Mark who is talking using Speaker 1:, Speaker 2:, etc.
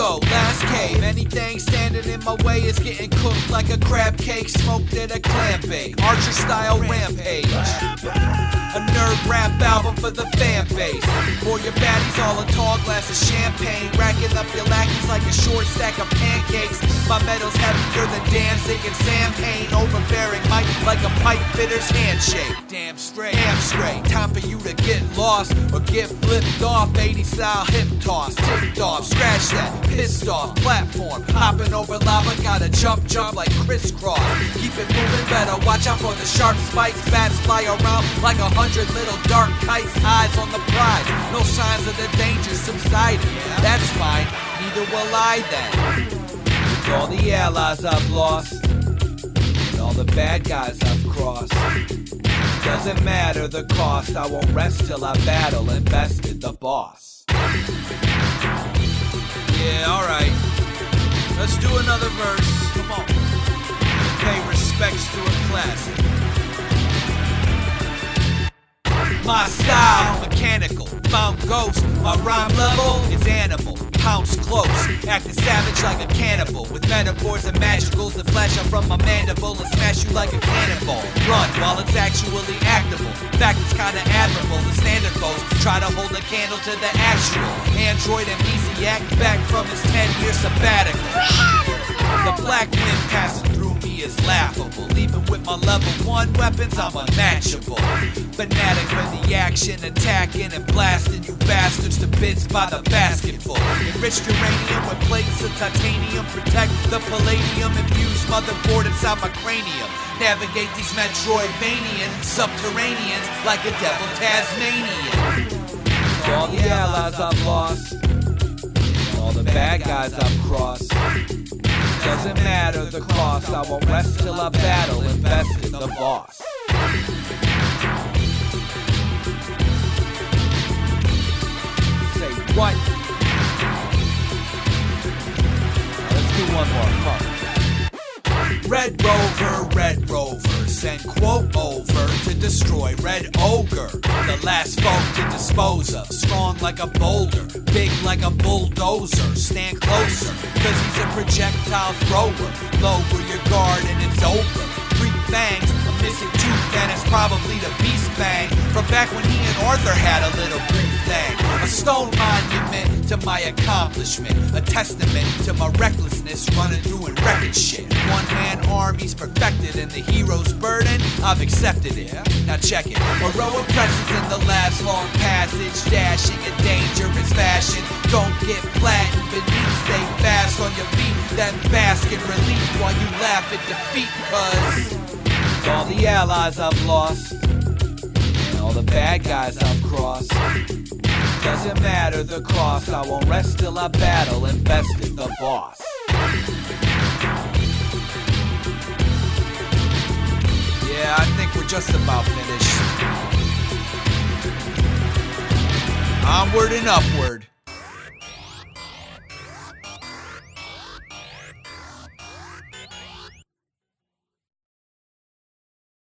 Speaker 1: go, last cave. Anything standing in my way is getting cooked like a crab cake, smoked at a clam bake. Archer style rampage. A nerd rap album for the fan base. For your baddies, all a tall glass of champagne. Racking up your lackeys like a short stack of pancakes. My metal's heavier than Danzig and Sam Payne. Overbearing mic like a pipe fitter's handshake. Damn straight. Time for you to get lost or get flipped off. 80s style hip toss, tipped off, scratch that, pissed off platform. Hopping over lava, gotta jump like crisscross. Keep it moving, better watch out for the sharp spikes. Bats fly around like 100 little dark kites. Eyes on the prize, no signs of the danger subsiding. That's fine, neither will I then. With all the allies I've lost and all the bad guys I've crossed, doesn't matter the cost. I won't rest till I battle and bested the boss. Yeah, alright. Let's do another verse. Come on. Pay respects to a classic. My style, mechanical, found ghost. My rhyme level is animal, pounce close. Acting savage like a cannibal, with metaphors and magicals that flash up from my mandible and smash you like a cannonball. Run while it's actually actable. In fact, it's kinda admirable. The standard foes try to hold a candle to the actual android amnesiac back from his 10-year sabbatical. The black wind passing through me is laughable. Even with my level 1 weapons, I'm unmatchable. Fanatic for the action, attacking and blasting you bastards to bits by the basketful. Enriched uranium with plates of titanium, protect the palladium infused motherboard inside my cranium. Navigate these Metroidvanian subterraneans like a devil Tasmanian. All the allies I've lost, all the bad guys I've crossed, doesn't matter the cost. I won't rest till I battle and bested the boss. Say what? Let's do one more. Come on. Red Rover, send quote over to destroy Red Ogre, the last foe to dispose of. Strong like a boulder, big like a bulldozer. Stand closer, cause he's a projectile thrower. Lower your guard and it's over. 3 fangs, a missing tooth, and it's probably the Beast Fang from back when he and Arthur had a little brief thing. A stone monument to my accomplishment, a testament to my recklessness, running through and wrecking shit. One-man armies perfected, and the hero's burden, I've accepted it. Now check it. Heroic presence in the last long passage, dashing in dangerous fashion. Don't get flattened beneath, stay fast on your feet, then bask in relief while you laugh at defeat. Cause all the allies I've lost and all the bad guys I've crossed, doesn't matter the cost. I won't rest till I battle and bested the boss. Yeah, I think we're just about finished. Onward and upward.